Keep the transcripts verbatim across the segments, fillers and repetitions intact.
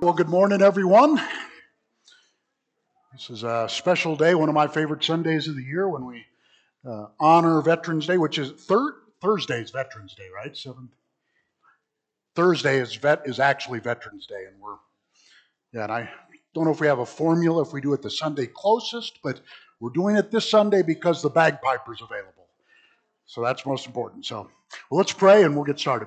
Well, good morning, everyone. This is a special day, one of my favorite Sundays of the year when we uh, honor Veterans Day, which is third Thursday is Veterans Day, right? Seventh Thursday is vet is actually Veterans Day, and we're yeah. And I don't know if we have a formula if we do it the Sunday closest, but we're doing it this Sunday because the bagpiper's available. So that's most important. So, well, let's pray and we'll get started.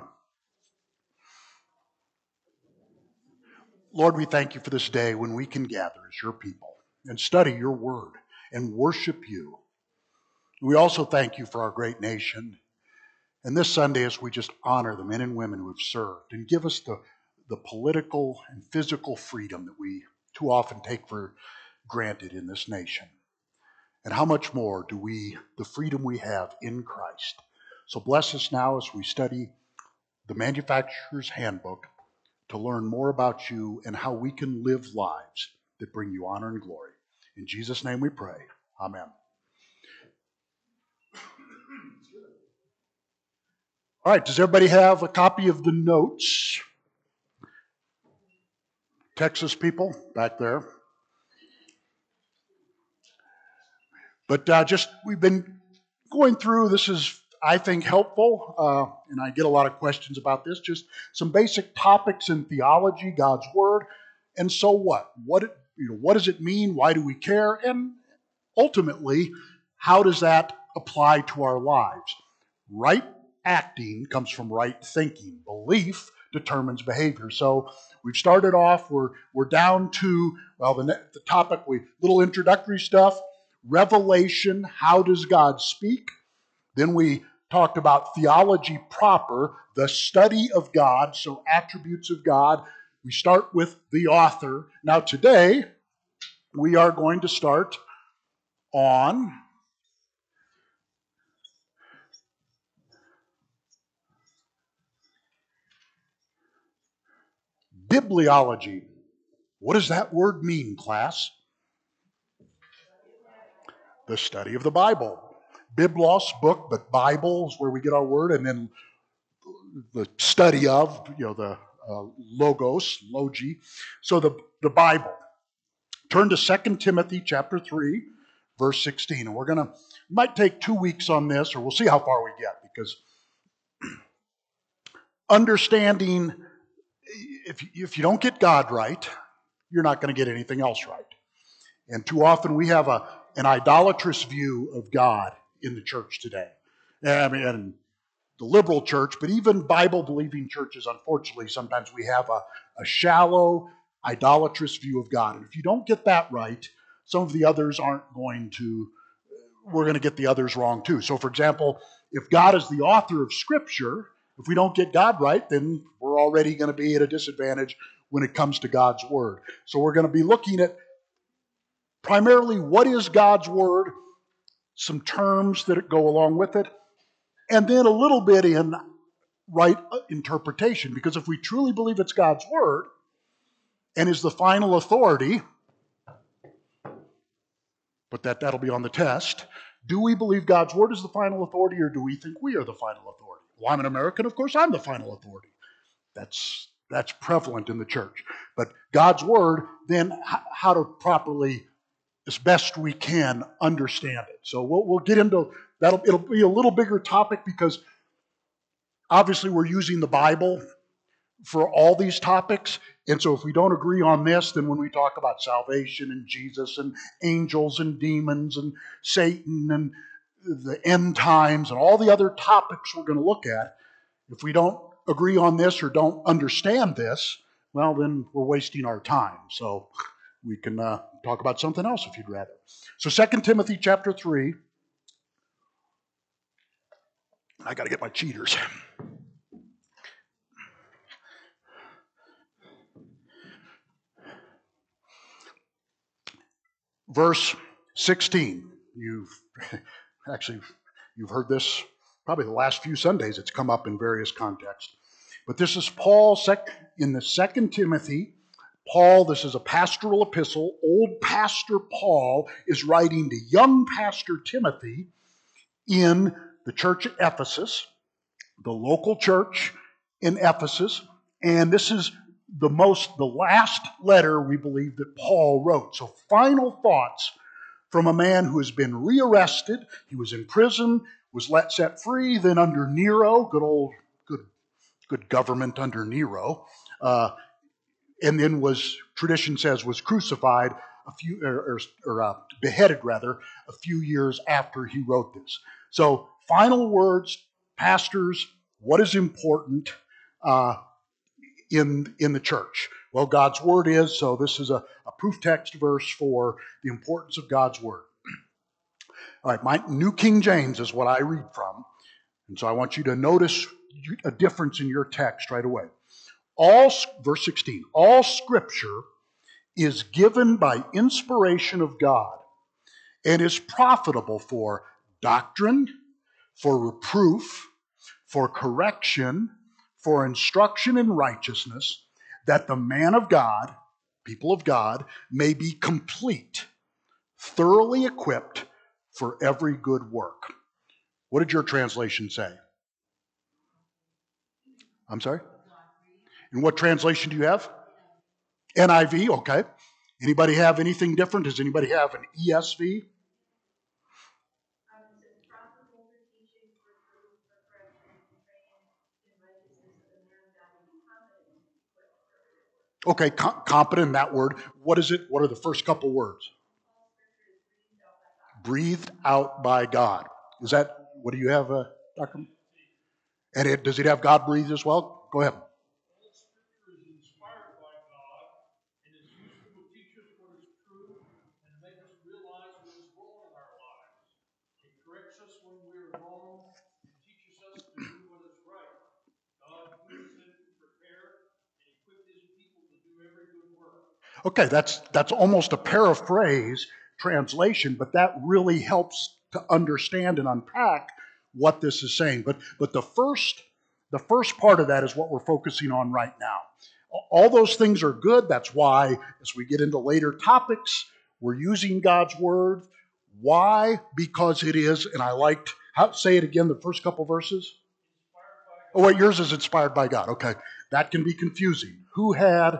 Lord, we thank you for this day when we can gather as your people and study your word and worship you. We also thank you for our great nation. And this Sunday, as we just honor the men and women who have served and give us the, the political and physical freedom that we too often take for granted in this nation. And how much more do we, the freedom we have in Christ. So bless us now as we study the Manufacturer's Handbook to learn more about you and how we can live lives that bring you honor and glory. In Jesus' name we pray. Amen. All right, does everybody have a copy of the notes? Texas people back there. But uh, just, we've been going through, this is, I think, helpful, uh, and I get a lot of questions about this, just some basic topics in theology, God's Word, and so what? What, it, you know, what does it mean? Why do we care? And ultimately, how does that apply to our lives? Right acting comes from right thinking. Belief determines behavior. So we've started off, we're, we're down to, well, the, the topic, we little introductory stuff, revelation, how does God speak? Then we talked about theology proper, the study of God, so attributes of God. We start with the author. Now today, we are going to start on bibliology. What does that word mean, class? The study of the Bible. Biblos, book, but Bible is where we get our word, and then the study of, you know, the uh, logos, logi. So the, the Bible. Turn to Second Timothy chapter three, verse sixteen. And we're going to, might take two weeks on this, or we'll see how far we get, because understanding, if, if you don't get God right, you're not going to get anything else right. And too often we have a an idolatrous view of God in the church today. I mean, in the liberal church, but even Bible-believing churches, unfortunately, sometimes we have a, a shallow, idolatrous view of God. And if you don't get that right, some of the others aren't going to, we're going to get the others wrong too. So, for example, if God is the author of Scripture, if we don't get God right, then we're already going to be at a disadvantage when it comes to God's Word. So we're going to be looking at primarily, what is God's Word, some terms that go along with it, and then a little bit in right interpretation. Because if we truly believe it's God's Word and is the final authority, but that, that'll be on the test, do we believe God's Word is the final authority, or do we think we are the final authority? Well, I'm an American, of course I'm the final authority. That's, that's prevalent in the church. But God's Word, then how to properly, as best we can, understand it. So we'll, we'll get into that'll. It'll be a little bigger topic because obviously we're using the Bible for all these topics. And so if we don't agree on this, then when we talk about salvation and Jesus and angels and demons and Satan and the end times and all the other topics we're going to look at, if we don't agree on this or don't understand this, well, then we're wasting our time. So we can uh, talk about something else if you'd rather. So Second Timothy chapter three. I got to get my cheaters. Verse sixteen. You've actually, you've heard this probably the last few Sundays. It's come up in various contexts. But this is Paul in the Second Timothy. Paul, this is a pastoral epistle. Old Pastor Paul is writing to young Pastor Timothy in the church at Ephesus, the local church in Ephesus. And this is the most, the last letter we believe that Paul wrote. So final thoughts from a man who has been rearrested. He was in prison, was let set free, then under Nero, good old, good, good government under Nero, uh, and then was, tradition says, was crucified a few, or, or, or uh, beheaded rather, a few years after he wrote this. So final words, pastors, what is important uh, in, in the church? Well, God's word is, so this is a, a proof text verse for the importance of God's word. All right, my New King James is what I read from, and so I want you to notice a difference in your text right away. All, verse sixteen, all scripture is given by inspiration of God and is profitable for doctrine, for reproof, for correction, for instruction in righteousness, that the man of God, people of God, may be complete, thoroughly equipped for every good work. What did your translation say? I'm sorry? And what translation do you have? N I V, okay. Anybody have anything different? Does anybody have an E S V? Okay, com- competent in that word. What is it? What are the first couple words? Breathed out by God. Is that, what do you have, uh, Doctor? And it, does it have God breathed as well? Go ahead. Okay, that's that's almost a paraphrase translation, but that really helps to understand and unpack what this is saying. But but the first the first part of that is what we're focusing on right now. All those things are good. That's why as we get into later topics, we're using God's word. Why? Because it is, and I liked, how, say it again, the first couple verses. Oh, wait, yours is inspired by God. Okay, that can be confusing. Who had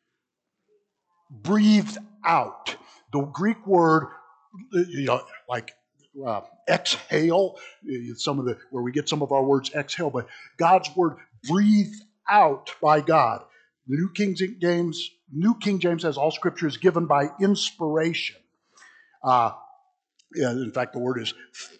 breathed out? The Greek word, you know, like uh, exhale, some of the where we get some of our words exhale, but God's word breathed out by God. The New King James, New King James says all Scripture is given by inspiration. Uh, yeah, in fact, the word is,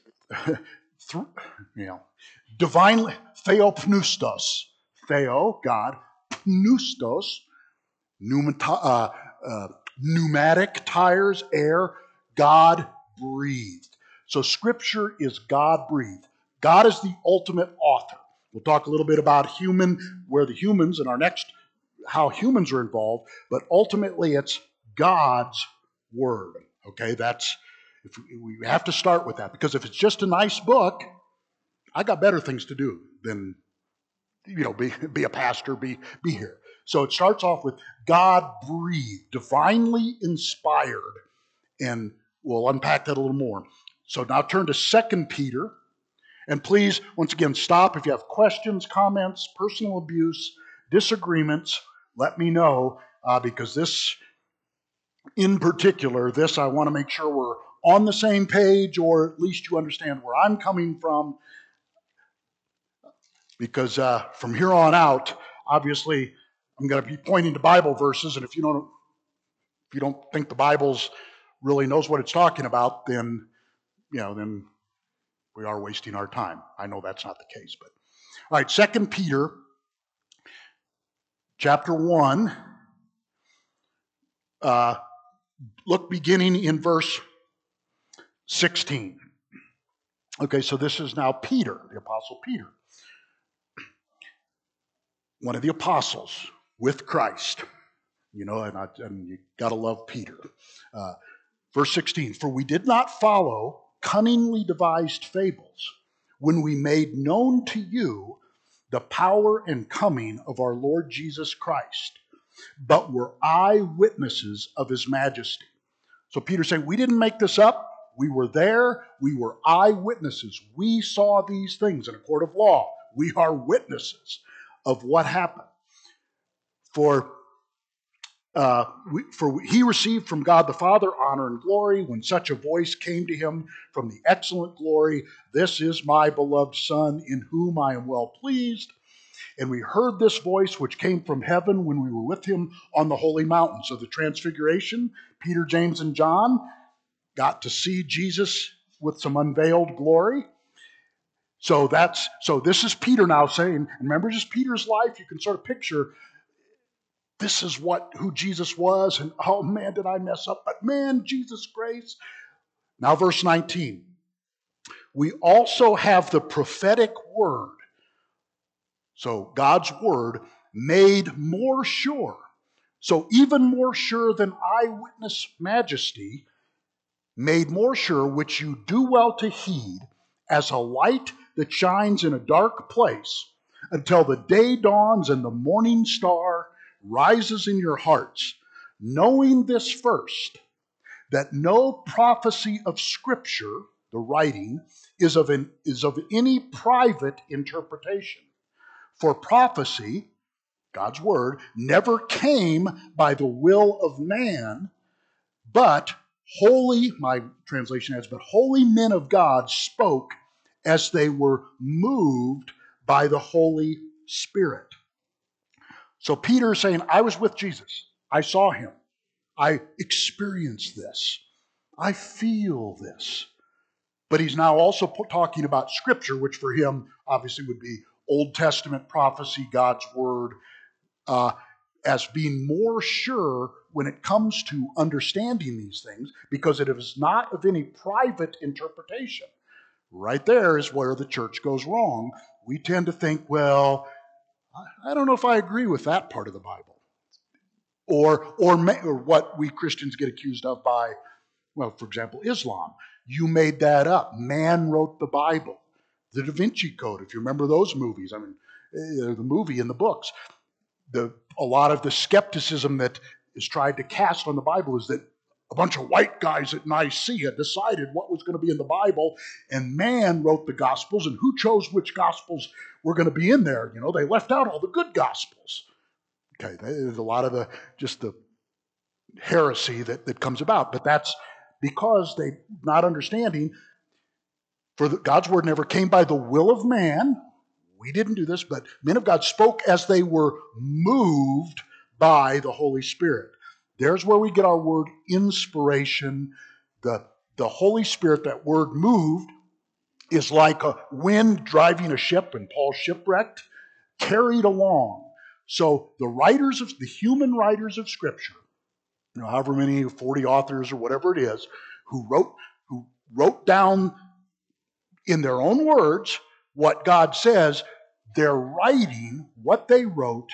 th- you know, divinely theopneustos, theo God, pneustos, pneumata, uh, uh, pneumatic tires, air, God breathed. So Scripture is God breathed. God is the ultimate author. We'll talk a little bit about human, where the humans in our next, how humans are involved, but ultimately it's God's word. Okay, that's, if we have to start with that, because if it's just a nice book, I got better things to do than, you know, be, be a pastor, be, be here. So it starts off with God breathed, divinely inspired, and we'll unpack that a little more. So now turn to Second Peter, and please, once again, stop if you have questions, comments, personal abuse, disagreements, let me know, uh, because this, in particular, this I want to make sure we're on the same page, or at least you understand where I'm coming from, because uh, from here on out, obviously, I'm going to be pointing to Bible verses, and if you don't, if you don't think the Bible's really knows what it's talking about, then you know, then we are wasting our time. I know that's not the case, but all right. Second Peter, chapter one. Uh, look, beginning in verse sixteen. Okay, so this is now Peter, the Apostle Peter, one of the apostles with Christ. You know, and, I, and you got to love Peter. Uh, verse sixteen, for we did not follow cunningly devised fables when we made known to you the power and coming of our Lord Jesus Christ, but were eyewitnesses of his majesty. So Peter's saying, we didn't make this up. We were there. We were eyewitnesses. We saw these things in a court of law. We are witnesses of what happened. For Uh, we, for he received from God the Father honor and glory when such a voice came to him from the excellent glory, "This is my beloved Son, in whom I am well pleased." And we heard this voice which came from heaven when we were with him on the holy mountain. So the transfiguration, Peter, James, and John got to see Jesus with some unveiled glory. So that's so this is Peter now saying, and remember just Peter's life, you can sort of picture this is what who Jesus was, and oh man, did I mess up, but man, Jesus' grace. Now verse nineteen. We also have the prophetic word. So God's word made more sure. So even more sure than eyewitness majesty, made more sure, which you do well to heed, as a light that shines in a dark place, until the day dawns and the morning star rises in your hearts, knowing this first, that no prophecy of Scripture, the writing, is of, an, is of any private interpretation. For prophecy, God's word, never came by the will of man, but holy, my translation adds, but holy men of God spoke as they were moved by the Holy Spirit. So Peter is saying, I was with Jesus. I saw him. I experienced this. I feel this. But he's now also talking about Scripture, which for him obviously would be Old Testament prophecy, God's Word, uh, as being more sure when it comes to understanding these things, because it is not of any private interpretation. Right there is where the church goes wrong. We tend to think, well, I don't know if I agree with that part of the Bible. Or, or, or what we Christians get accused of by, well, for example, Islam. You made that up. Man wrote the Bible. The Da Vinci Code, if you remember those movies, I mean, the movie and the books. The, a lot of the skepticism that is tried to cast on the Bible is that a bunch of white guys at Nicaea decided what was going to be in the Bible, and man wrote the Gospels, and who chose which Gospels were going to be in there? You know, they left out all the good Gospels. Okay, there's a lot of the, just the heresy that, that comes about, but that's because they not understanding, for the, God's word never came by the will of man. We didn't do this, but men of God spoke as they were moved by the Holy Spirit. There's where we get our word inspiration. The, the Holy Spirit, that word moved, is like a wind driving a ship, and Paul shipwrecked, carried along. So the writers of the human writers of Scripture, you know, however many, forty authors or whatever it is, who wrote who wrote down in their own words what God says, their writing, what they wrote,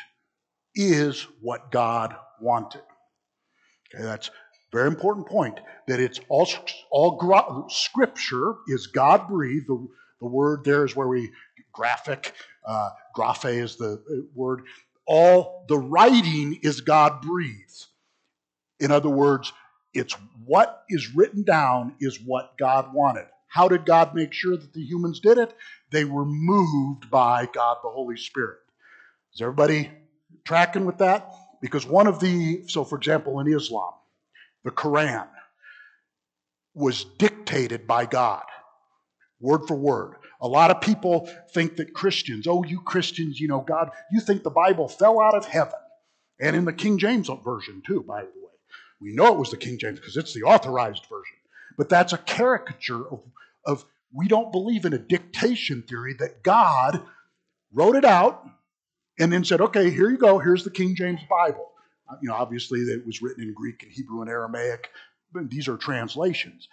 is what God wanted. Okay, that's a very important point, that it's all, all gra- Scripture is God-breathed. The, the word there is where we, graphic, uh, graphe is the word. All the writing is God-breathed. In other words, it's what is written down is what God wanted. How did God make sure that the humans did it? They were moved by God the Holy Spirit. Is everybody tracking with that? Because one of the, so for example, in Islam, the Quran was dictated by God, word for word. A lot of people think that Christians, oh, you Christians, you know, God, you think the Bible fell out of heaven. And in the King James version, too, by the way. We know it was the King James because it's the authorized version. But that's a caricature of, of we don't believe in a dictation theory that God wrote it out and then said, okay, here you go, here's the King James Bible. You know, obviously it was written in Greek and Hebrew and Aramaic. These are translations.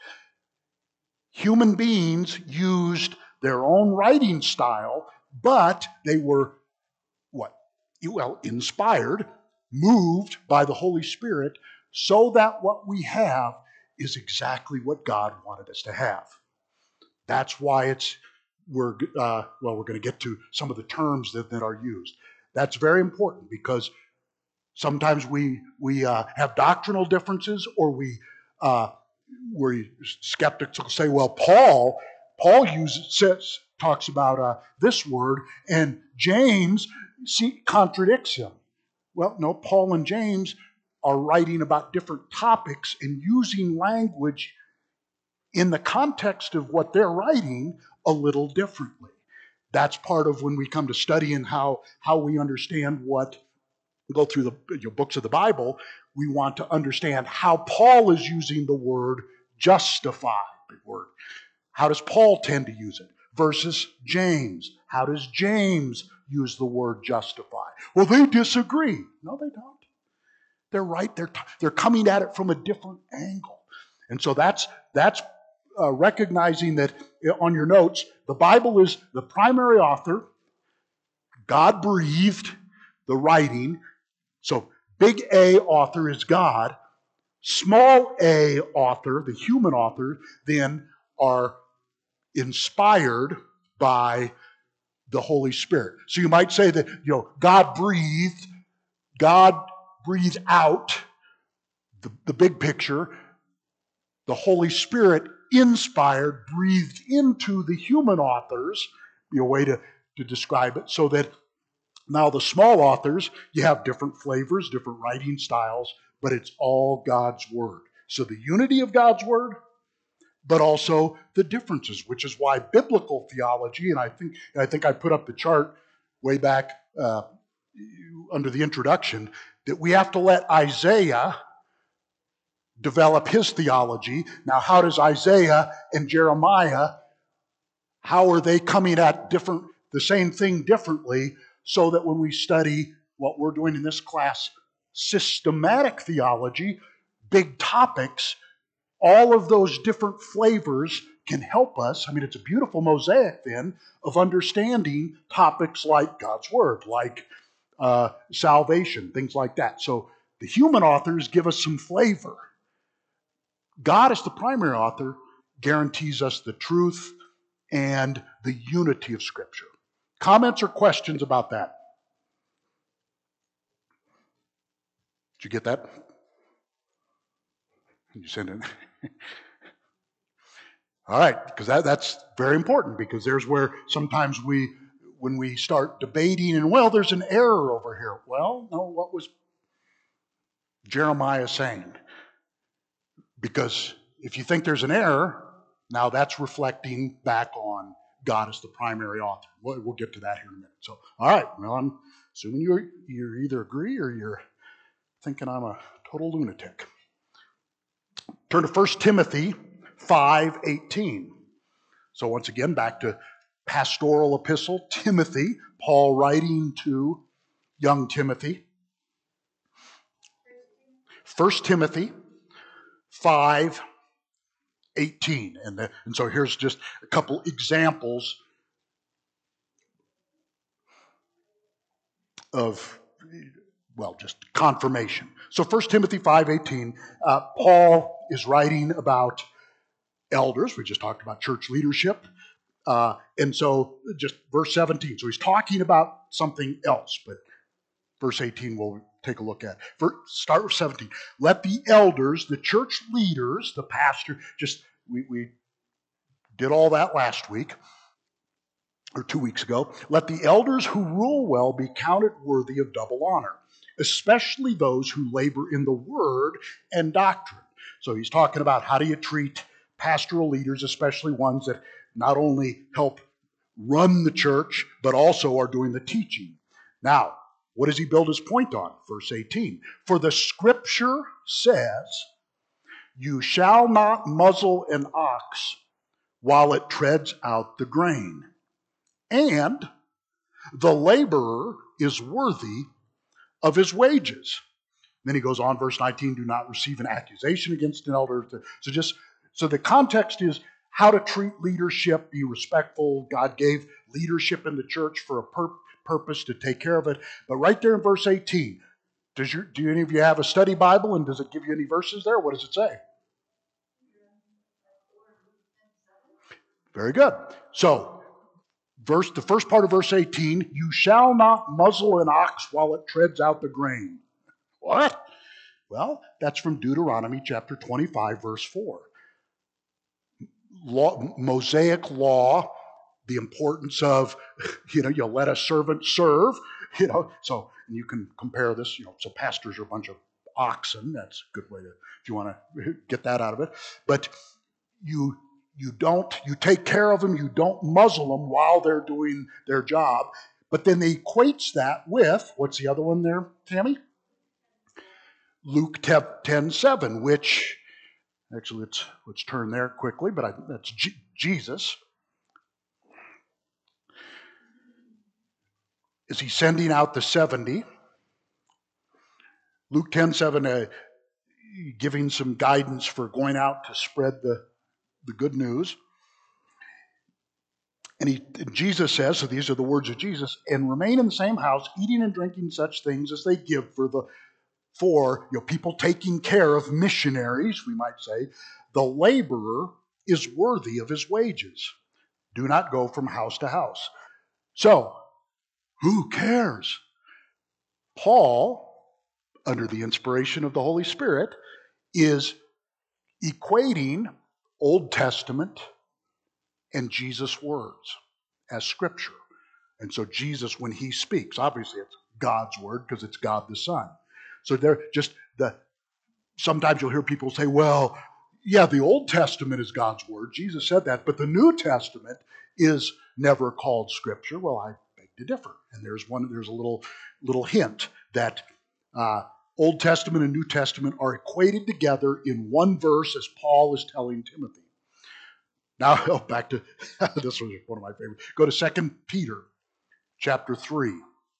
Human beings used their own writing style, but they were, what? Well, inspired, moved by the Holy Spirit, so that what we have is exactly what God wanted us to have. That's why it's, we're, uh, well, we're going to get to some of the terms that, that are used. That's very important because sometimes we we uh, have doctrinal differences, or we uh, we skeptics will say, well, Paul Paul uses says talks about uh, this word, and James see, contradicts him. Well, no, Paul and James are writing about different topics and using language in the context of what they're writing a little differently. That's part of when we come to studying how, how we understand what, go through the you know, books of the Bible, we want to understand how Paul is using the word justify, big word. How does Paul tend to use it? Versus James. How does James use the word justify? Well, they disagree. No, they don't. They're right. They're, they're coming at it from a different angle. And so that's, that's uh, recognizing that on your notes, the Bible is the primary author. God breathed the writing. So big A author is God. Small a author, the human author, then are inspired by the Holy Spirit. So you might say that, you know, God breathed, God breathed out the, the big picture. The Holy Spirit inspired, breathed into the human authors, be a way to, to describe it, so that now the small authors, you have different flavors, different writing styles, but it's all God's Word. So the unity of God's Word, but also the differences, which is why biblical theology, and I think I think I put up the chart way back uh, under the introduction, that we have to let Isaiah develop his theology. Now, how does Isaiah and Jeremiah, how are they coming at different the same thing differently, so that when we study what we're doing in this class, systematic theology, big topics, all of those different flavors can help us. I mean, it's a beautiful mosaic then of understanding topics like God's Word, like uh, salvation, things like that. So the human authors give us some flavor. God, as the primary author, guarantees us the truth and the unity of Scripture. Comments or questions about that? Did you get that? You send it. All right, because that, that's very important, because there's where sometimes we, when we start debating, and well, there's an error over here. Well, no, what was Jeremiah saying? Because if you think there's an error, now that's reflecting back on God as the primary author. We'll, we'll get to that here in a minute. So, all right, well, I'm assuming you you either agree or you're thinking I'm a total lunatic. Turn to First Timothy five eighteen. So once again, back to pastoral epistle, Timothy, Paul writing to young Timothy. First Timothy five eighteen. And, the, and so here's just a couple examples of, well, just confirmation. So First Timothy five eighteen, uh, Paul is writing about elders. We just talked about church leadership. Uh, and so just verse seventeen. So he's talking about something else, but verse eighteen we'll take a look at. First, start with seventeen. Let the elders, the church leaders, the pastor, just, we, we did all that last week, or two weeks ago. Let the elders who rule well be counted worthy of double honor, especially those who labor in the word and doctrine. So he's talking about how do you treat pastoral leaders, especially ones that not only help run the church, but also are doing the teaching. Now, what does he build his point on? Verse eighteen. For the scripture says, you shall not muzzle an ox while it treads out the grain. And the laborer is worthy of his wages. Then he goes on, verse nineteen, do not receive an accusation against an elder. So just, so the context is how to treat leadership, be respectful. God gave leadership in the church for a pur- purpose to take care of it. But right there in verse eighteen, does your, do any of you have a study Bible, and does it give you any verses there? What does it say? Very good. So, verse, the first part of verse eighteen, you shall not muzzle an ox while it treads out the grain. What? Well, that's from Deuteronomy chapter twenty-five, verse four. Law, Mosaic law, the importance of, you know, you let a servant serve, you know, so and you can compare this, you know, so pastors are a bunch of oxen. That's a good way to, if you want to get that out of it. But you you don't, you take care of them, you don't muzzle them while they're doing their job. But then they equates that with, what's the other one there, Tammy? Luke ten seven, which, actually let's, let's turn there quickly, but I, that's G- Jesus. Is he sending out the seventy? Luke ten seven, uh, giving some guidance for going out to spread the, the good news. And he, Jesus says, so these are the words of Jesus, and remain in the same house, eating and drinking such things as they give for the for you know people taking care of missionaries, we might say. The laborer is worthy of his wages. Do not go from house to house. So, who cares? Paul, under the inspiration of the Holy Spirit, is equating Old Testament and Jesus' words as Scripture. And so Jesus, when he speaks, obviously it's God's word because it's God the Son. So they're just the, sometimes you'll hear people say, well, yeah, the Old Testament is God's word. Jesus said that, but the New Testament is never called Scripture. Well, I beg to differ. And there's one, there's a little, little hint that uh, Old Testament and New Testament are equated together in one verse as Paul is telling Timothy. Now, oh, back to, this was one of my favorites. Go to Second Peter chapter three.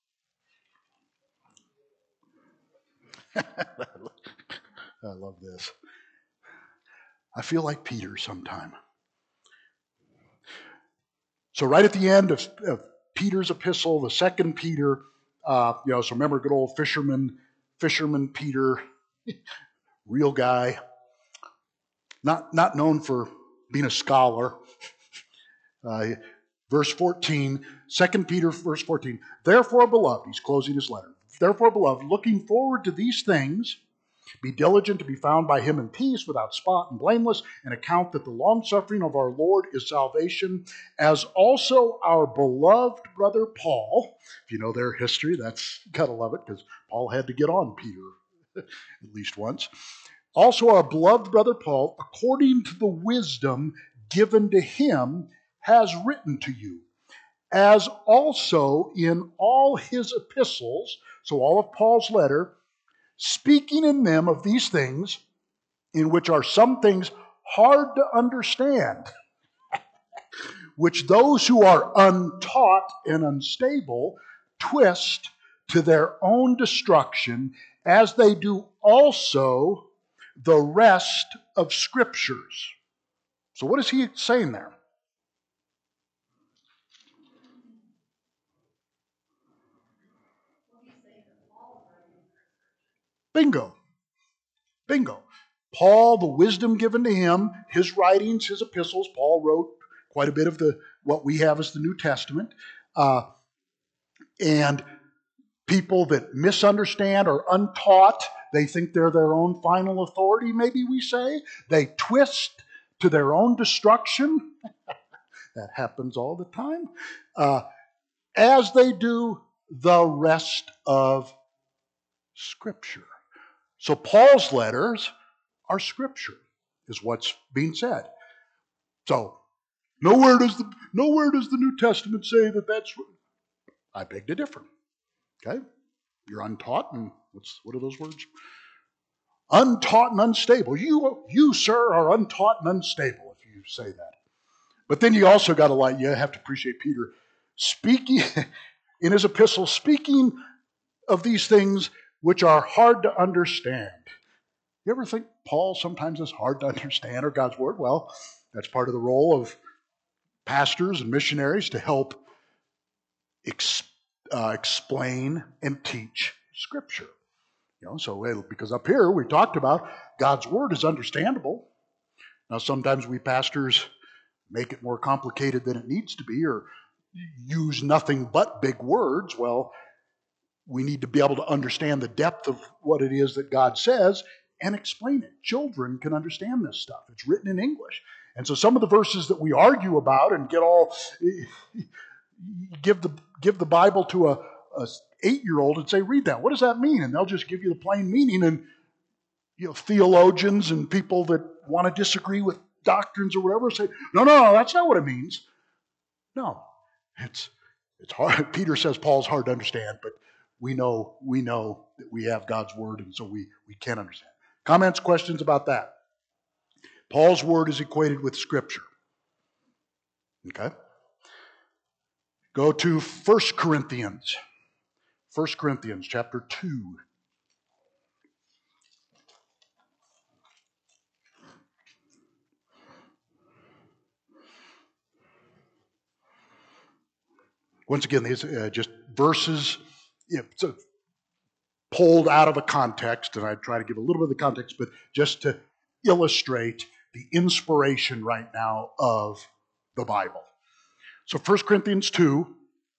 I love this. I feel like Peter sometime. So right at the end of, of Peter's epistle, the Second Peter, uh, you know, so remember good old fisherman, fisherman Peter, real guy, not not known for being a scholar. Uh, verse fourteen, Second Peter, verse fourteen. Therefore, beloved, he's closing his letter. Therefore, beloved, looking forward to these things, be diligent to be found by him in peace, without spot and blameless, and account that the long-suffering of our Lord is salvation, as also our beloved brother Paul. If you know their history, that's gotta love it, because Paul had to get on Peter at least once. Also our beloved brother Paul, according to the wisdom given to him, has written to you, as also in all his epistles, so all of Paul's letter, speaking in them of these things, in which are some things hard to understand, which those who are untaught and unstable twist to their own destruction, as they do also the rest of Scriptures. So what is he saying there? Bingo. Bingo. Paul, the wisdom given to him, his writings, his epistles. Paul wrote quite a bit of the what we have as the New Testament. Uh, and people that misunderstand or untaught, they think they're their own final authority, maybe we say. They twist to their own destruction. That happens all the time. Uh, as they do the rest of Scripture. So Paul's letters are Scripture, is what's being said. So nowhere does the nowhere does the New Testament say that that's. I beg to differ. Okay, you're untaught, and what's what are those words? Untaught and unstable. You, you, sir, are untaught and unstable if you say that. But then you also got to like you have to appreciate Peter speaking in his epistle, speaking of these things which are hard to understand. You ever think Paul sometimes is hard to understand, or God's word? Well, that's part of the role of pastors and missionaries to help ex, uh, explain and teach Scripture. You know, so because up here we talked about God's word is understandable. Now sometimes we pastors make it more complicated than it needs to be, or use nothing but big words. Well, we need to be able to understand the depth of what it is that God says and explain it. Children can understand this stuff. It's written in English. And so some of the verses that we argue about and get all give the give the Bible to a, a eight-year-old and say, read that. What does that mean? And they'll just give you the plain meaning. And you know, theologians and people that want to disagree with doctrines or whatever say, no, no, no, that's not what it means. No, it's it's hard. Peter says Paul's hard to understand, but we know we know that we have God's word, and so we, we can understand. Comments, questions about that? Paul's word is equated with Scripture. Okay? Go to First Corinthians. First Corinthians chapter two. Once again, these are uh, just verses you know, so pulled out of a context, and I try to give a little bit of the context, but just to illustrate the inspiration right now of the Bible. So First Corinthians two,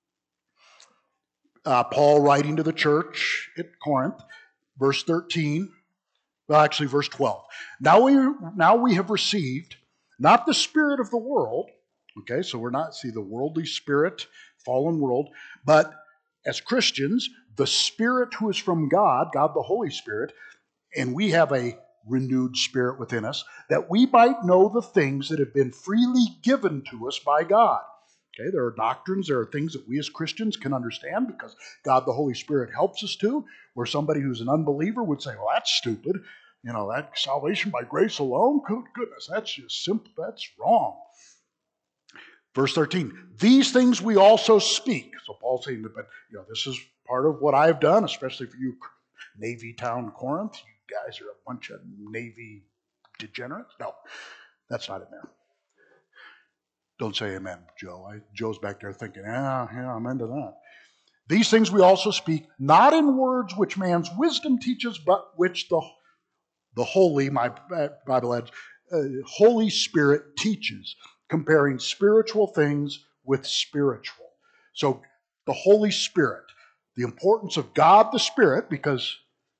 uh, Paul writing to the church at Corinth, verse thirteen, well actually verse twelve. Now we, now we have received not the spirit of the world, okay, so we're not, see the worldly spirit, fallen world, but as Christians, the Spirit who is from God, God the Holy Spirit, and we have a renewed spirit within us, that we might know the things that have been freely given to us by God. Okay, there are doctrines, there are things that we as Christians can understand because God the Holy Spirit helps us to, where somebody who's an unbeliever would say, well, that's stupid. You know, that salvation by grace alone? Good goodness, that's just simple, that's wrong. Verse thirteen, these things we also speak. So Paul's saying, but you know, this is part of what I've done, especially for you, Navy Town Corinth. You guys are a bunch of Navy degenerates. No, that's not in there. Don't say amen, Joe. I, Joe's back there thinking, yeah, yeah, I'm into that. These things we also speak, not in words which man's wisdom teaches, but which the, the Holy, my Bible adds, uh, Holy Spirit teaches, comparing spiritual things with spiritual. So the Holy Spirit, the importance of God the Spirit, because,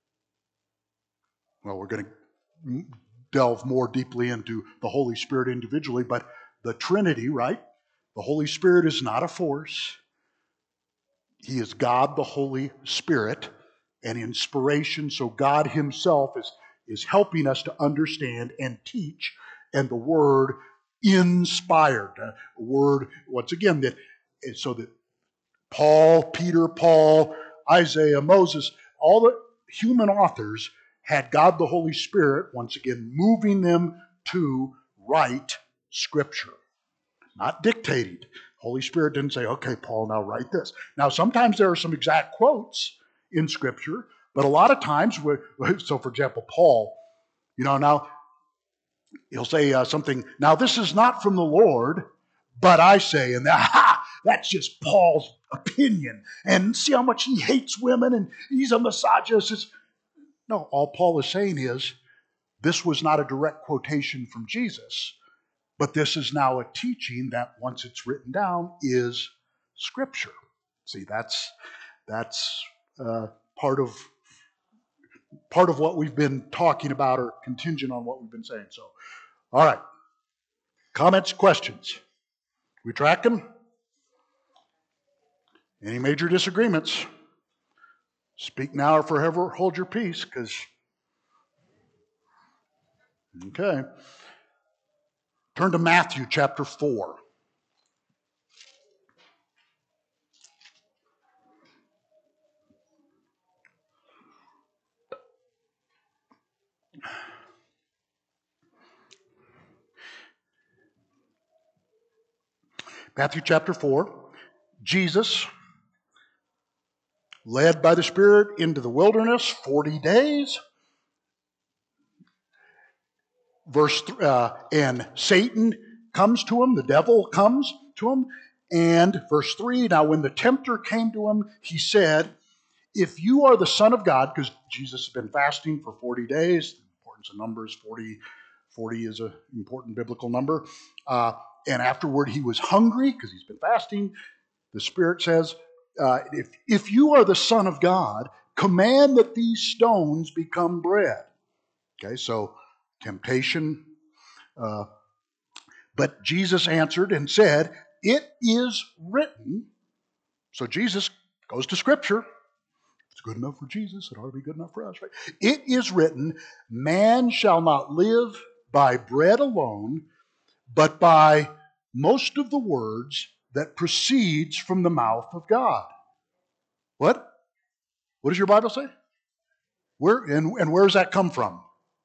well, we're going to delve more deeply into the Holy Spirit individually, but the Trinity, right? The Holy Spirit is not a force. He is God the Holy Spirit and inspiration. So God himself is, is helping us to understand and teach, and the word inspired. A word, once again, that so that Paul, Peter, Paul, Isaiah, Moses, all the human authors had God the Holy Spirit, once again, moving them to write Scripture. Not dictated. Holy Spirit didn't say, okay, Paul, now write this. Now, sometimes there are some exact quotes in Scripture, but a lot of times, so for example, Paul, you know, now he'll say uh, something, now this is not from the Lord, but I say, and aha, that's just Paul's opinion. And see how much he hates women and he's a misogynist. No, all Paul is saying is, this was not a direct quotation from Jesus, but this is now a teaching that once it's written down is Scripture. See, that's that's uh, part of part of what we've been talking about, or contingent on what we've been saying. So, all right. Comments, questions? We tracking? Any major disagreements? Speak now or forever hold your peace, because okay. Turn to Matthew chapter four. Matthew chapter four. Jesus, led by the Spirit into the wilderness, forty days. Verse uh, and Satan comes to him, the devil comes to him, and verse three, now when the tempter came to him, he said, if you are the Son of God, because Jesus has been fasting for forty days, the importance of numbers, forty, forty is an important biblical number, uh, and afterward he was hungry because he's been fasting. The Spirit says, uh, if, if you are the Son of God, command that these stones become bread. Okay, so temptation. Uh, but Jesus answered and said, it is written. So Jesus goes to Scripture. good enough for Jesus. It ought to be good enough for us, right? It is written, man shall not live by bread alone, but by most of the words that proceeds from the mouth of God. What? What does your Bible say? Where and, and where does that come from?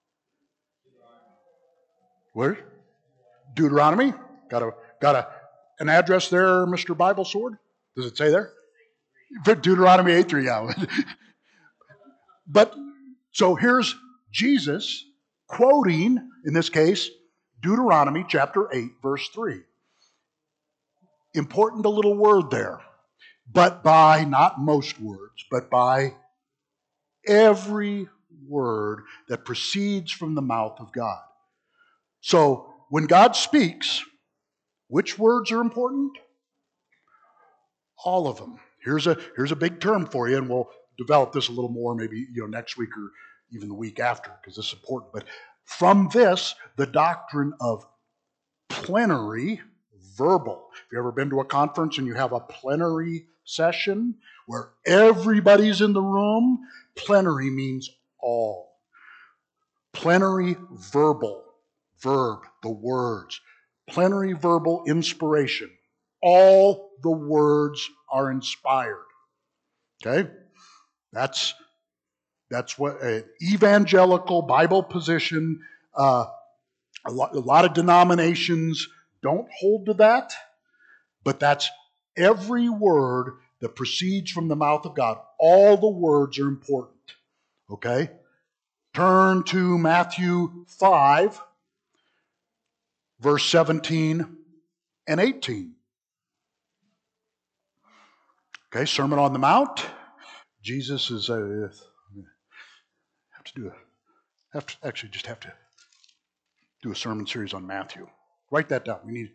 Where? Deuteronomy? Got a got a an address there, Mister Bible Sword? Does it say there? Deuteronomy eight three, yeah. But so here's Jesus quoting, in this case, Deuteronomy chapter eight, verse three. Important a little word there. But by, not most words, but by every word that proceeds from the mouth of God. So when God speaks, which words are important? All of them. Here's a here's a big term for you, and we'll develop this a little more maybe you know next week or even the week after, because this is important. But from this, the doctrine of plenary verbal. Have you ever been to a conference and you have a plenary session where everybody's in the room? Plenary means all. Plenary verbal, verb, the words. Plenary verbal inspiration. All the words are inspired. Okay? That's that's what an evangelical Bible position. Uh, a, lot, a lot of denominations don't hold to that, but that's every word that proceeds from the mouth of God. All the words are important. Okay? Turn to Matthew five, verse seventeen and eighteen. Okay, Sermon on the Mount. Jesus is a have to do a have to actually just have to do a sermon series on Matthew. Write that down. We need.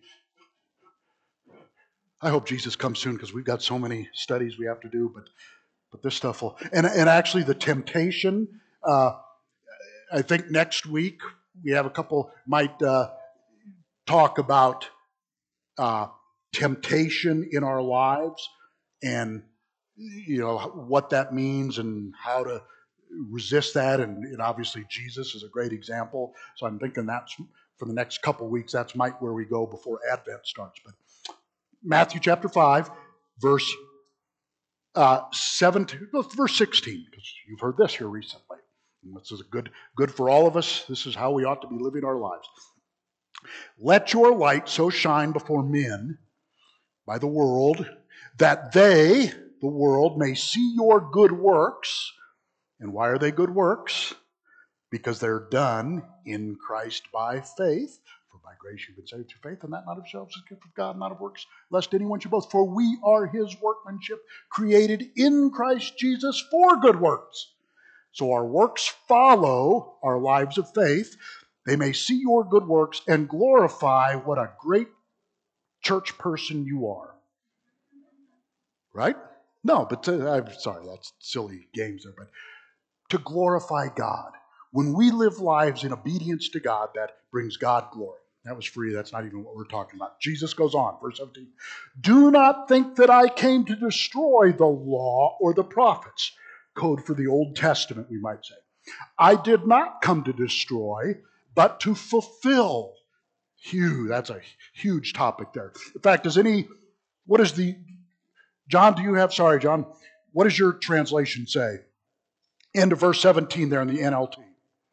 I hope Jesus comes soon because we've got so many studies we have to do, but but this stuff will. And and actually, the temptation. Uh, I think next week we have a couple might uh, talk about uh, temptation in our lives and you know what that means and how to resist that, and, and obviously Jesus is a great example. So I'm thinking that's for the next couple weeks. That's might where we go before Advent starts. But Matthew chapter five, verse uh, seventeen, no, verse sixteen, because you've heard this here recently. And this is good, good for all of us. This is how we ought to be living our lives. Let your light so shine before men, by the world, that they, the world, may see your good works. And why are they good works? Because they're done in Christ by faith. For by grace you've been saved through faith, and that not of yourselves is a gift of God, not of works, lest anyone should boast. For we are his workmanship, created in Christ Jesus for good works. So our works follow our lives of faith. They may see your good works and glorify what a great church person you are. Right? No, but to, I'm sorry, that's silly games there, but to glorify God. When we live lives in obedience to God, that brings God glory. That was free. That's not even what we're talking about. Jesus goes on, verse seventeen. Do not think that I came to destroy the law or the prophets. Code for the Old Testament, we might say. I did not come to destroy, but to fulfill. Huge. That's a huge topic there. In fact, does any, what is the, John, do you have, sorry, John, what does your translation say? End of verse seventeen there in the N L T.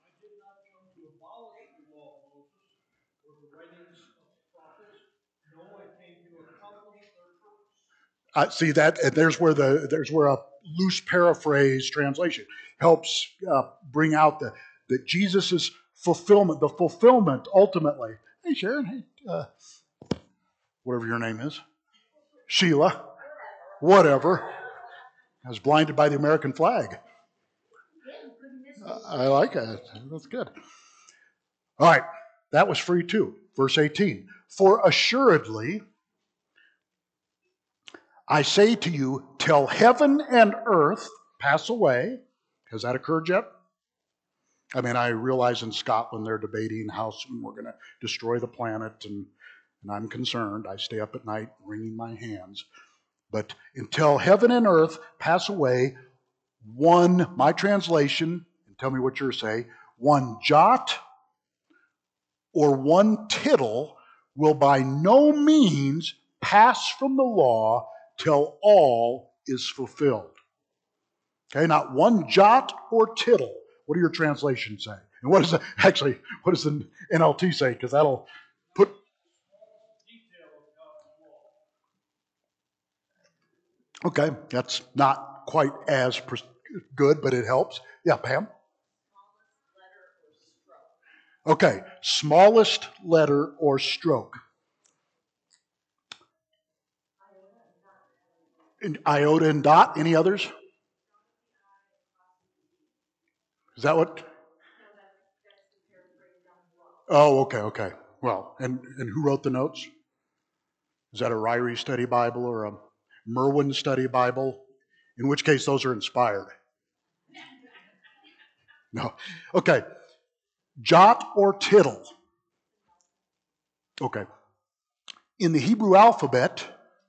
Uh, see that and there's where the there's where a loose paraphrase translation helps uh, bring out the that Jesus's fulfillment, the fulfillment ultimately. Hey Sharon, hey, uh, whatever your name is, Sheila, whatever. I was blinded by the American flag. Uh, I like it. That's good. All right, that was free too. Verse eighteen. For assuredly, I say to you, till heaven and earth pass away. Has that occurred yet? I mean, I realize in Scotland they're debating how soon we're going to destroy the planet, and, and I'm concerned. I stay up at night wringing my hands. But until heaven and earth pass away, one, my translation, and tell me what yours say, one jot or one tittle will by no means pass from the law till all is fulfilled. Okay, not one jot or tittle. What do your translations say? And what does the, actually, what does the N L T say? Because that'll put... Okay, that's not quite as good, but it helps. Yeah, Pam? Okay, smallest letter or stroke. And iota and dot, any others? Is that what? Oh, okay, okay. Well, and, and who wrote the notes? Is that a Ryrie Study Bible or a Merwin Study Bible? In which case, those are inspired. No. Okay. Jot or tittle. Okay. In the Hebrew alphabet,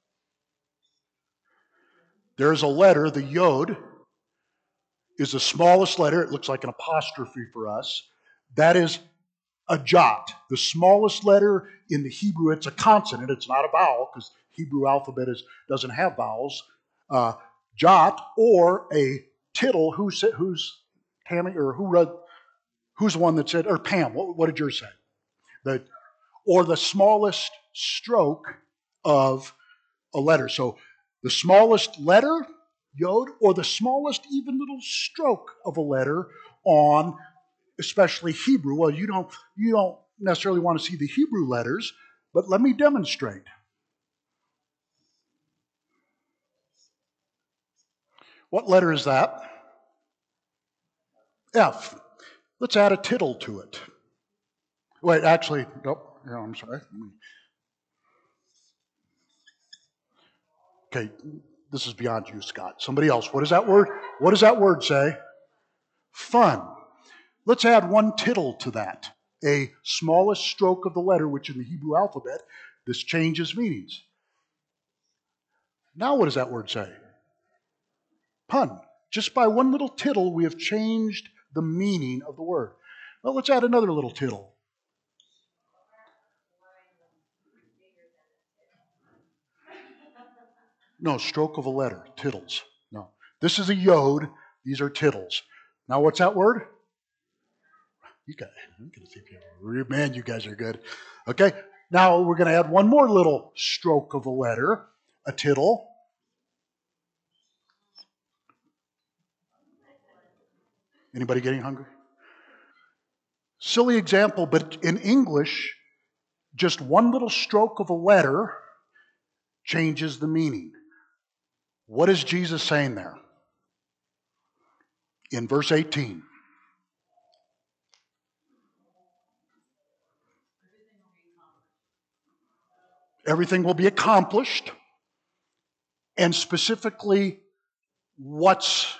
there's a letter, the yod, is the smallest letter. It looks like an apostrophe for us. That is a jot. The smallest letter in the Hebrew, it's a consonant. It's not a vowel because Hebrew alphabet is, doesn't have vowels. Uh, jot or a tittle. Who's who's Tammy or who read? Who's the one that said? Or Pam? What, what did yours say? The or the smallest stroke of a letter. So the smallest letter, yod, or the smallest even little stroke of a letter on, especially Hebrew. Well, you don't you don't necessarily want to see the Hebrew letters, but let me demonstrate. What letter is that? F. Let's add a tittle to it. Wait, actually, nope. No, I'm sorry. Okay, this is beyond you, Scott. Somebody else. What does that word? What does that word say? Fun. Let's add one tittle to that. A smallest stroke of the letter, which in the Hebrew alphabet, this changes meanings. Now what does that word say? Pun. Just by one little tittle, we have changed the meaning of the word. Well, let's add another little tittle. No, stroke of a letter, tittles. No. This is a yod. These are tittles. Now what's that word? You guys, I'm gonna see if you have, man, you guys are good. Okay, now we're going to add one more little stroke of a letter, a tittle. Anybody getting hungry? Silly example, but in English, just one little stroke of a letter changes the meaning. What is Jesus saying there? In verse eighteen. Everything will be accomplished. And specifically, what's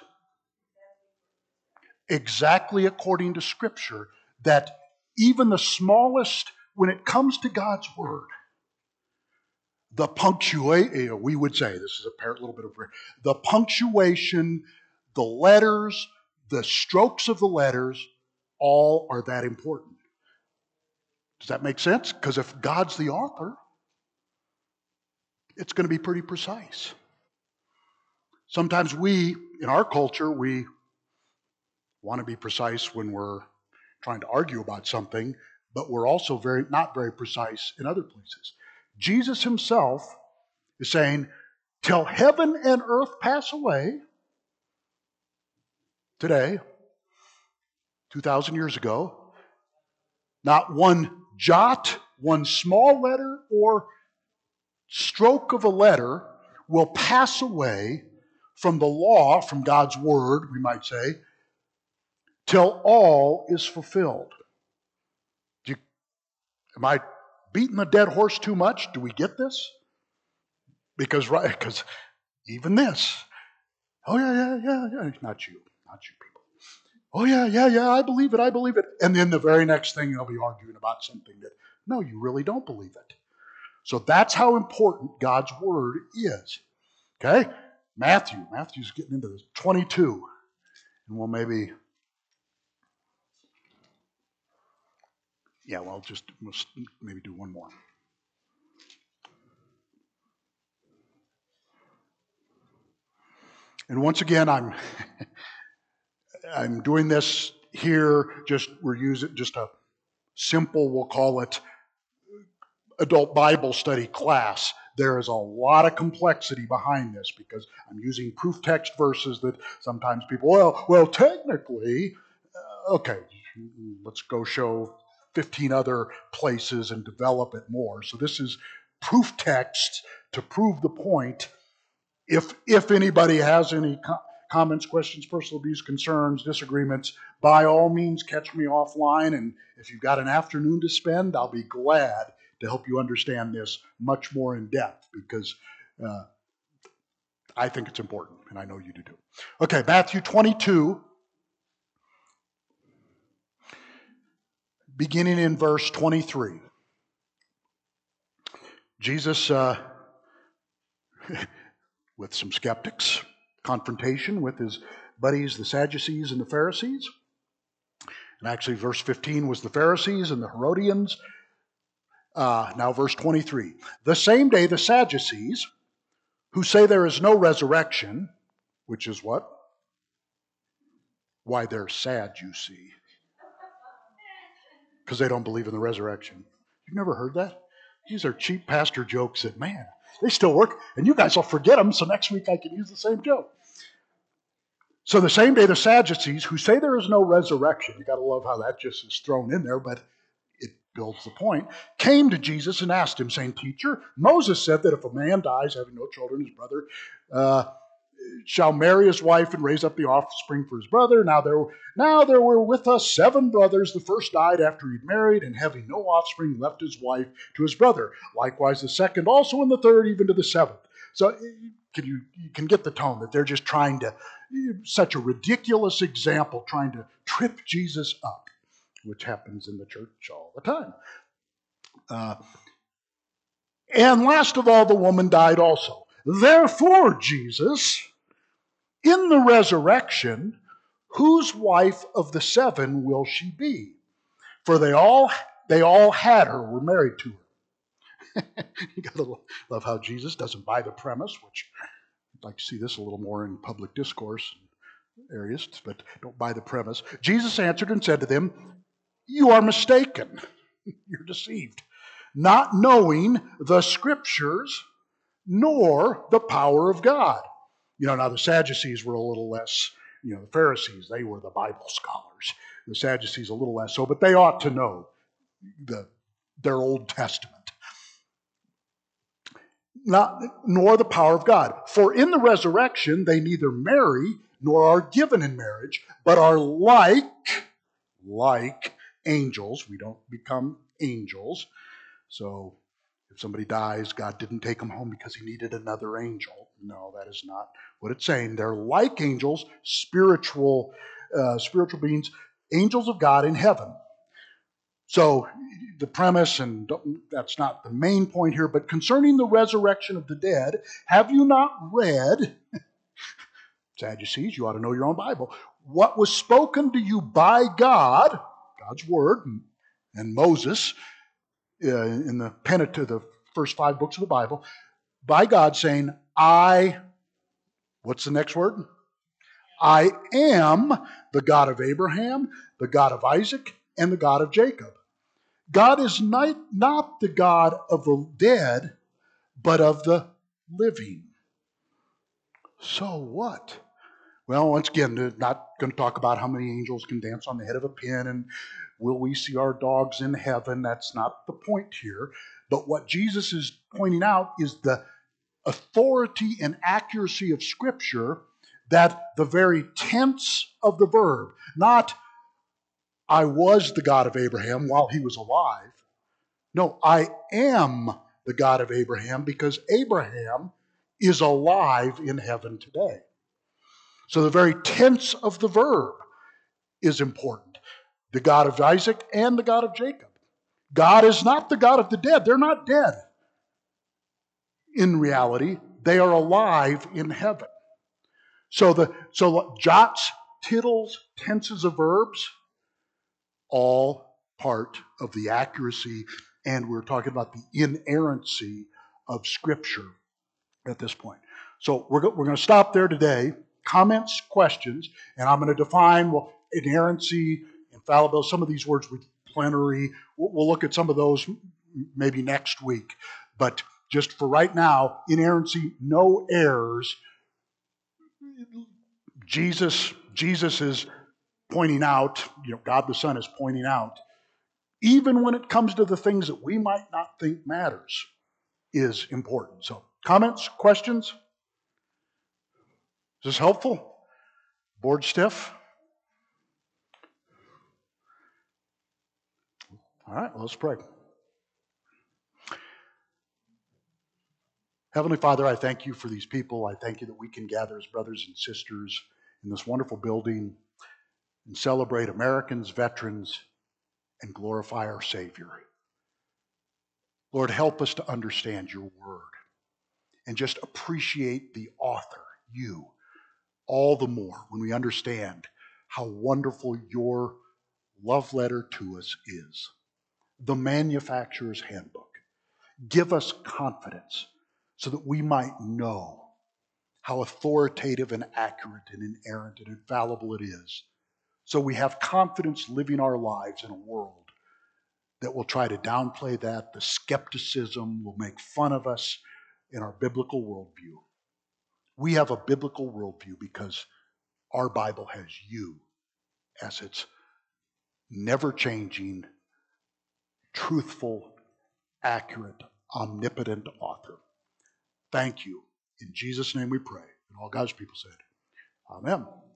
exactly according to Scripture, that even the smallest, when it comes to God's Word, the punctuation, we would say, this is a little bit of, the punctuation, the letters, the strokes of the letters, all are that important. Does that make sense? Because if God's the author, it's going to be pretty precise. Sometimes we, in our culture, we want to be precise when we're trying to argue about something, but we're also very not very precise in other places. Jesus himself is saying, till heaven and earth pass away, today, two thousand years ago, not one jot, one small letter or stroke of a letter will pass away from the law, from God's word, we might say, till all is fulfilled. Do you, am I beating the dead horse too much? Do we get this? Because right, because even this, oh yeah, yeah, yeah, yeah, not you, not you people. Oh yeah, yeah, yeah, I believe it, I believe it. And then the very next thing they'll be arguing about something that, no, you really don't believe it. So that's how important God's word is. Okay? Matthew, Matthew's getting into this. twenty-two. And we'll maybe, yeah, well, just we'll maybe do one more. And once again, I'm I'm doing this here. Just we're using just a simple, we'll call it, adult Bible study class. There is a lot of complexity behind this because I'm using proof text verses that sometimes people, well, well, technically, uh, okay, let's go show fifteen other places and develop it more. So this is proof text to prove the point. If if anybody has any co- comments, questions, personal abuse, concerns, disagreements, by all means, catch me offline. And if you've got an afternoon to spend, I'll be glad to help you understand this much more in depth because uh, I think it's important, and I know you do too. Okay, Matthew twenty-two, beginning in verse twenty-three. Jesus, uh, with some skeptics, confrontation with his buddies, the Sadducees and the Pharisees. And actually, verse fifteen was the Pharisees and the Herodians. Uh, now, verse twenty-three. The same day, the Sadducees, who say there is no resurrection, which is what? Why they're sad, you see. Because they don't believe in the resurrection. You've never heard that? These are cheap pastor jokes that, man, they still work, and you guys will forget them, so next week I can use the same joke. So the same day, the Sadducees, who say there is no resurrection, you got to love how that just is thrown in there, but it builds the point, came to Jesus and asked him, saying, Teacher, Moses said that if a man dies having no children, his brother uh, shall marry his wife and raise up the offspring for his brother. Now there, now there were with us seven brothers. The first died after he'd married, and having no offspring, left his wife to his brother. Likewise the second also, and the third even to the seventh. So can you, you can get the tone that they're just trying to, such a ridiculous example, trying to trip Jesus up, which happens in the church all the time. Uh, and last of all, the woman died also. Therefore, Jesus, in the resurrection, whose wife of the seven will she be? For they all they all had her, were married to her. You gotta love how Jesus doesn't buy the premise, which I'd like to see this a little more in public discourse areas, but don't buy the premise. Jesus answered and said to them, You are mistaken. You're deceived, not knowing the scriptures nor the power of God. You know, now the Sadducees were a little less, you know, the Pharisees, they were the Bible scholars. The Sadducees a little less so, but they ought to know the, their Old Testament. Not, nor the power of God. For in the resurrection they neither marry nor are given in marriage, but are like, like angels. We don't become angels. So if somebody dies, God didn't take them home because he needed another angel. No, that is not what it's saying. They're like angels, spiritual, uh, spiritual beings, angels of God in heaven. So the premise, and that's not the main point here, but concerning the resurrection of the dead, have you not read, Sadducees, you ought to know your own Bible, what was spoken to you by God, God's word, and, and Moses, uh, in the Pentateuch, the first five books of the Bible, by God saying, I, what's the next word? I am the God of Abraham, the God of Isaac, and the God of Jacob. God is not, not the God of the dead, but of the living. So what? Well, once again, not going to talk about how many angels can dance on the head of a pin and will we see our dogs in heaven. That's not the point here. But what Jesus is pointing out is the authority and accuracy of Scripture, that the very tense of the verb, not I was the God of Abraham while he was alive. No, I am the God of Abraham because Abraham is alive in heaven today. So the very tense of the verb is important. The God of Isaac and the God of Jacob. God is not the God of the dead. They're not dead. In reality, they are alive in heaven. So the so jots tittles, tenses of verbs, all part of the accuracy, and we're talking about the inerrancy of Scripture at this point. So we're, go- we're going to stop there today. Comments, questions, and I'm going to define well, inerrancy, infallibility, some of these words with plenary. We'll, we'll look at some of those maybe next week. But just for right now, inerrancy, no errors. Jesus, Jesus is pointing out, you know, God the Son is pointing out, even when it comes to the things that we might not think matters, is important. So, comments, questions? Is this helpful? Board stiff? All right, well, let's pray. Heavenly Father, I thank you for these people. I thank you that we can gather as brothers and sisters in this wonderful building and celebrate Americans, veterans, and glorify our Savior. Lord, help us to understand your word and just appreciate the author, you, all the more when we understand how wonderful your love letter to us is. The manufacturer's handbook. Give us confidence so that we might know how authoritative and accurate and inerrant and infallible it is. So we have confidence living our lives in a world that will try to downplay that. The skepticism will make fun of us in our biblical worldview. We have a biblical worldview because our Bible has you as its never-changing, truthful, accurate, omnipotent author. Thank you. In Jesus' name we pray. And all God's people said, Amen.